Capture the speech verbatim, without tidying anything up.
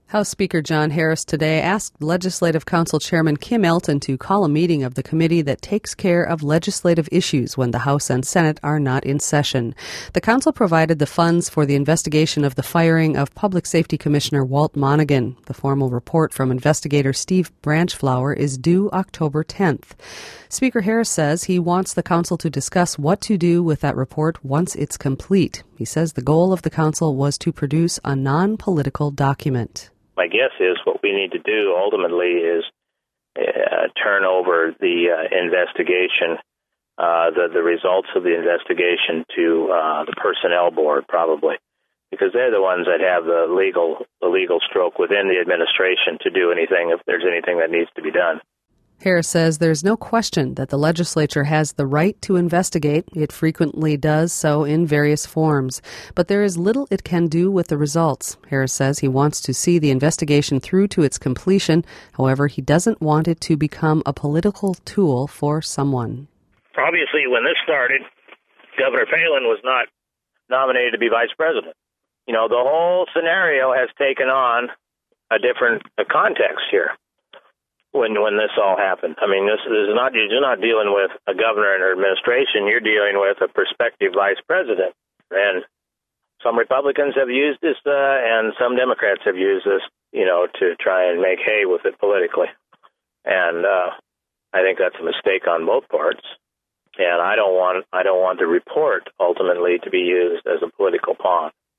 House Speaker John Harris today asked Legislative Council Chairman Kim Elton to call a meeting of the committee that takes care of legislative issues when the House and Senate are not in session. The council provided the funds for the investigation of the firing of Public Safety Commissioner Walt Monaghan. The formal report from investigator Steve Branchflower is due October tenth. Speaker Harris says he wants the council to discuss what to do with that report once it's complete. He says the goal of the council was to produce a non-political document. My guess is what we need to do ultimately is uh, turn over the uh, investigation, uh, the, the results of the investigation to uh, the personnel board, probably, because they're the ones that have the legal, the legal stroke within the administration to do anything if there's anything that needs to be done. Harris says there's no question that the legislature has the right to investigate. It frequently does so in various forms. But there is little it can do with the results. Harris says he wants to see the investigation through to its completion. However, he doesn't want it to become a political tool for someone. Obviously, when this started, Governor Palin was not nominated to be vice president. You know, the whole scenario has taken on a different a context here. When when this all happened, I mean, this, this is not you're not dealing with a governor and her administration. You're dealing with a prospective vice president, and some Republicans have used this, uh, and some Democrats have used this, you know, to try and make hay with it politically. And uh, I think that's a mistake on both parts. And I don't want I don't want the report ultimately to be used as a political pawn.